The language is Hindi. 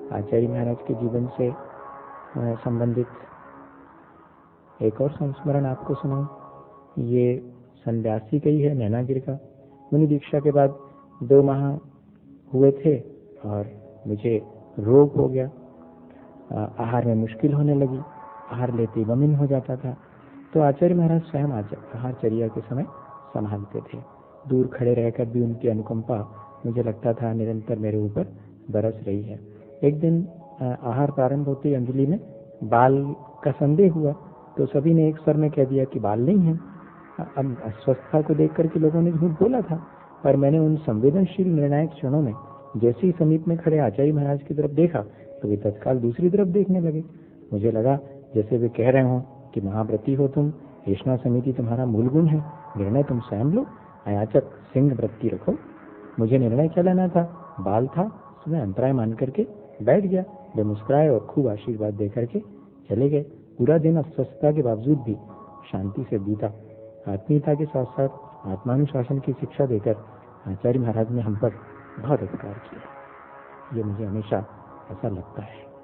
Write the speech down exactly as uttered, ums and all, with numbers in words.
आचार्य महाराज के जीवन से संबंधित एक और संस्मरण आपको सुनाऊं। ये संन्यासी का ही है, नैनागिर का। मुनि दीक्षा के बाद दो माह हुए थे और मुझे रोग हो गया। आहार में मुश्किल होने लगी, आहार लेते ही वमिन हो जाता था। तो आचार्य महाराज स्वयं आहारचर्या के समय संभालते थे। दूर खड़े रहकर भी उनकी अनुकंपा मुझे लगता था निरंतर मेरे ऊपर बरस रही है। एक दिन आहार प्रारंभ होते ही अंजलि में बाल का संदेह हुआ, तो सभी ने एक स्वर में कह दिया कि बाल नहीं है। अब अस्वस्थता को देख करके लोगों ने झूठ बोला था, पर मैंने उन संवेदनशील निर्णायक क्षणों में जैसे ही समीप में खड़े आचार्य महाराज की तरफ देखा तो वे तत्काल दूसरी तरफ देखने लगे। मुझे लगा जैसे वे कह रहे हो कि महाव्रती हो तुम, ऐष्णा समिति तुम्हारा मूल गुण है, निर्णय तुम स्वयं लो, अयाचक सिंह वृत्ति रखो। मुझे निर्णय क्या लेना था, बाल था, उसमें अंतराय मान करके बैठ गया। वे मुस्कुराए और खूब आशीर्वाद दे करके चले गए। पूरा दिन अस्वस्थता के बावजूद भी शांति से बीता। आत्मीयता के साथ साथ आत्मानुशासन की शिक्षा देकर आचार्य महाराज ने हम पर बहुत उपकार किया। ये मुझे हमेशा ऐसा लगता है।